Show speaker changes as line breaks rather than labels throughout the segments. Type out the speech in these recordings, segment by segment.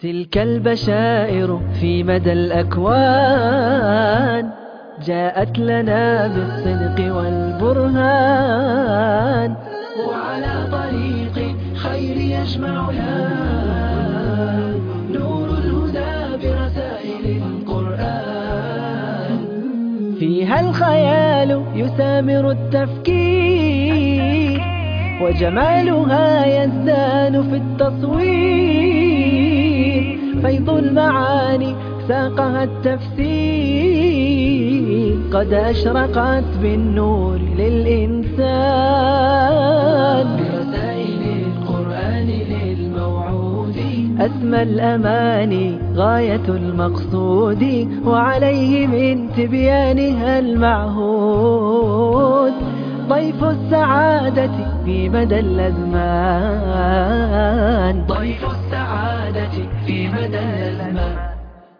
تلك البشائر في مدى الأكوان جاءت لنا بالصدق والبرهان، وعلى طريق خير يجمعنا نور الهدى برسائل القرآن. فيها الخيال يسامر التفكير، وجمالها يزدان في التصوير. فيض المعاني ساقها التفسير، قد أشرقت بالنور للإنسان. برسائل القرآن للموعود أسمى الأماني غاية المقصود، وعليه من تبيانها المعهود ضيف السعادة في مدى الأزمان. ضيف السعادة في مدى الأزمان.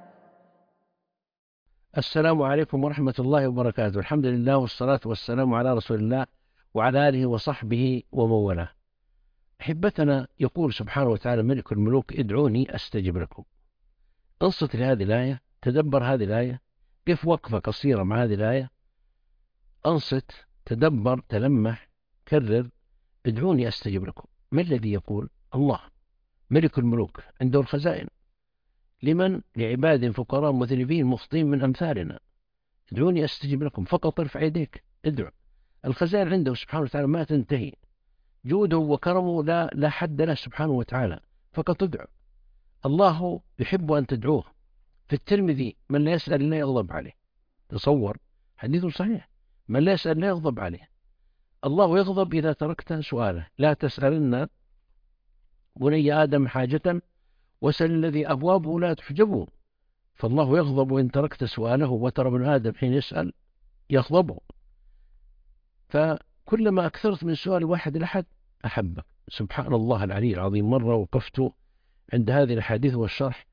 السلام عليكم ورحمة الله وبركاته. الحمد لله والصلاة والسلام على رسول الله وعلى آله وصحبه ومن والاه. أحبتنا، يقول سبحانه وتعالى ملك الملوك: ادعوني أستجب لكم. انصت لهذه الآية، تدبر هذه الآية، قف وقفة قصيرة مع هذه الآية، انصت، تدبر، تلمح، كرر: ادعوني أستجب لكم. ما الذي يقول؟ الله ملك الملوك، عنده الخزائن. لمن؟ لعباد فقراء مذنبين مخطئين من أمثالنا. ادعوني أستجب لكم، فقط ارفع يديك ادعو. الخزائن عنده سبحانه وتعالى ما تنتهي، جوده وكرمه لا حد له سبحانه وتعالى، فقط ادعو. الله يحب أن تدعوه. في الترمذي: من لا يسأل لا يغضب عليه. تصور، حديث صحيح، من لا يسأل لا يغضب عليه. الله يغضب إذا تركت سؤاله. لا تسألن بني آدم حاجة وسل الذي أبوابه لا تحجبه. فالله يغضب إن تركت سؤاله، وترى ابن آدم حين يسأل يغضبه. فكلما أكثرت من سؤال واحد لأحد أحبك. سبحان الله العلي العظيم. مرة وقفت عند هذه الحديث والشرح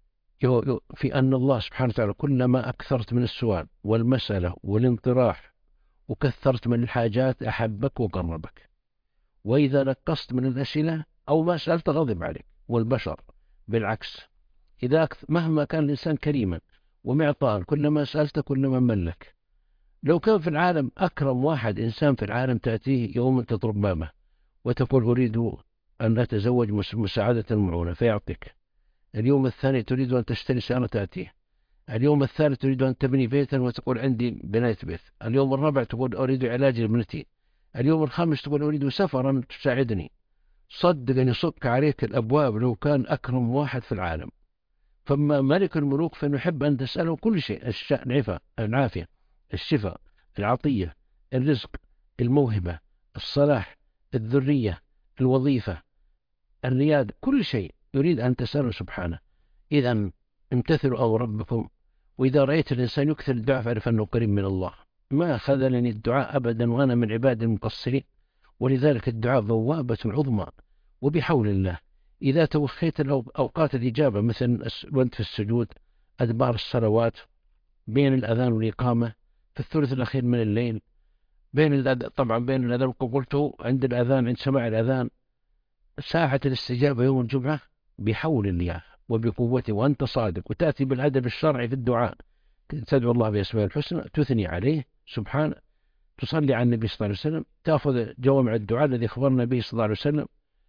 في أن الله سبحانه وتعالى كلما أكثرت من السؤال والمسألة والانطراح وكثرت من الحاجات أحبك وقربك. وإذا نقصت من الأسئلة أو ما سألت غضب عليك. والبشر بالعكس، إذا مهما كان الإنسان كريما ومعطاء، كلما سألت كلما ملك. لو كان في العالم أكرم واحد إنسان في العالم، تأتيه يوم تطرق بابه وتقول أريد أن أتزوج مساعدة المعونة فيعطيك. اليوم الثاني تريد أن تشتري سيارة تأتيه. اليوم الثالث تريد أن تبني بيتا وتقول عندي بناية بيت. اليوم الرابع تقول أريد علاج لابنتي. اليوم الخامس تقول أريد سفرا تساعدني. صدقني صك عليك الأبواب لو كان أكرم واحد في العالم. فما ملك الملوك فنحب أن تسأله كل شيء: العفة، العافية، الشفاء، العطية، الرزق، الموهبة، الصلاح، الذرية، الوظيفة، الريادة، كل شيء يريد أن تسأله سبحانه. إذا امتثلوا أمر ربكم. وإذا رأيت الإنسان يكثر الدعاء فاعرف أنه قريب من الله. ما خذلني الدعاء أبدا وأنا من عباد المقصرين. ولذلك الدعاء بوابة عظمى. وبحول الله إذا توخيت أوقات الإجابة، مثلا وأنت في السجود، أدبار الصلوات، بين الأذان والإقامة، في الثلث الأخير من الليل، طبعا بين الأذان قلته عند الأذان، عند سماع الأذان، ساعة الاستجابة يوم الجمعة، بحول الله وبقوته، وأنت صادق، وتأتي بالأدب الشرعي في الدعاء، تدعو الله بأسماء الحسنى، تثني عليه سبحانه، تصلي على النبي صلى الله عليه وسلم، تأخذ جوامع الدعاء الذي أخبرنا به صلى الله عليه وسلم،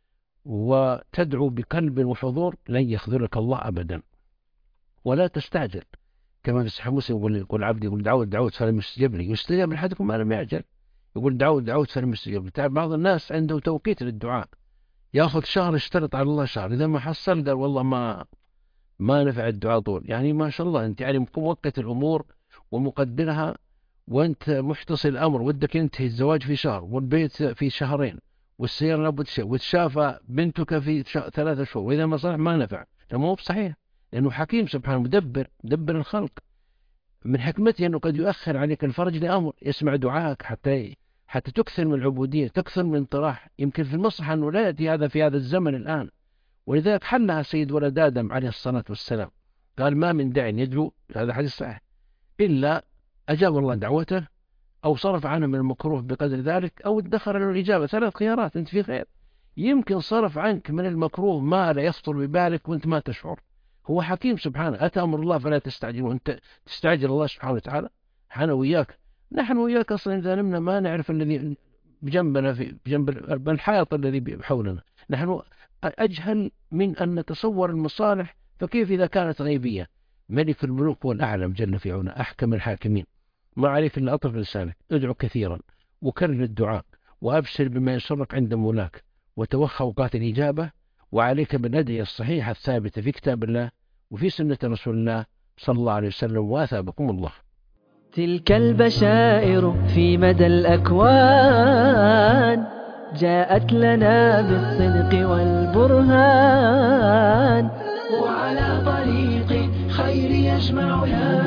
وتدعو بقلب وحضور، لن يخذلك الله أبدا. ولا تستعجل، كما في صحيح مسلم يقول عبدي يقول دعوت فلم يستجب لي. يستجاب لأحدكم ما لم يعجل. يقول دعوت فلم يستجب لي. تعرف بعض الناس عنده توقيت للدعاء، يأخذ شهر يشترط على الله شهر، إذا ما حصل قال والله ما نفع الدعاء طول. يعني ما شاء الله أنت يعني موقت الأمور ومقدرها، وأنت محتصي الأمر، ودك ينتهي الزواج في شهر، والبيت في شهرين، والسيارة لابد شيء، وتشافى بنتك في 3 شهور، وإذا ما صلح ما نفع. مو بصحيح، لأنه حكيم سبحانه، مدبر الخلق. من حكمته أنه قد يؤخر عليك الفرج لأمر، يسمع دعاءك حتى تكثر من العبودية، تكثر من انطراح. يمكن في المصلحة أنه لا يأتي هذا في هذا الزمن الآن. ولذلك حلها سيد ولد آدم عليه الصلاة والسلام، قال: ما من داع يدعو، هذا حديث صحيح، إلا أجاب الله دعوته، أو صرف عنه من المكروه بقدر ذلك، أو ادخر له الإجابة. 3 خيارات، أنت في خير. يمكن صرف عنك من المكروه ما لا يخطر ببالك وأنت ما تشعر، هو حكيم سبحانه. أتى أمر الله فلا تستعجلوا، أنت تستعجل الله سبحانه وتعالى؟ نحن وياك، نحن وياك أصلا إذا نمنا ما نعرف الذي بجنبنا، في بجنب الحائط الذي حولنا، نحن أجهل من أن نتصور المصالح، فكيف إذا كانت غيبية؟ ملك الملوك والأعلم جل في عونه، أحكم الحاكمين، ما عليك إلا أطرف لسانك، ادعو كثيرا وكرر الدعاء وأبشر بما يسرك عند مولاك، وتوخى أوقات الإجابة، وعليك بالأدعية الصحيحة الثابتة في كتاب الله وفي سنة رسول الله صلى الله عليه وسلم، وأثابكم الله.
تلك البشائر في مدى الأكوان جاءت لنا بالصدق والبرهان، وعلى طريق خير يجمعنا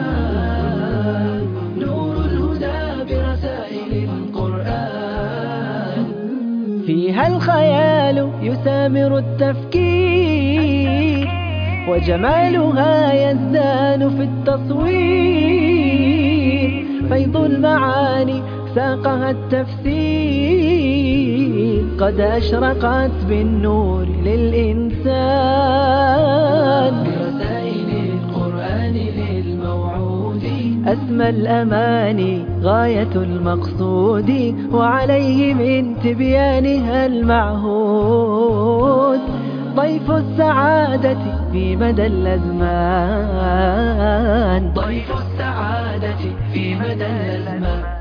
نور الهدى برسائل القرآن، فيها الخيال يسامر التفكير، وجمالها يزدان في التصوير، فيض المعاني ساقها التفسير، قد أشرقت بالنور للإنسان، برسائل القرآن للموعود أسمى الأماني غاية المقصود، وعليه من تبيانها المعهود ضيف السعادة في مدى الأزمان، ضيف السعادة في مدى الأزمان.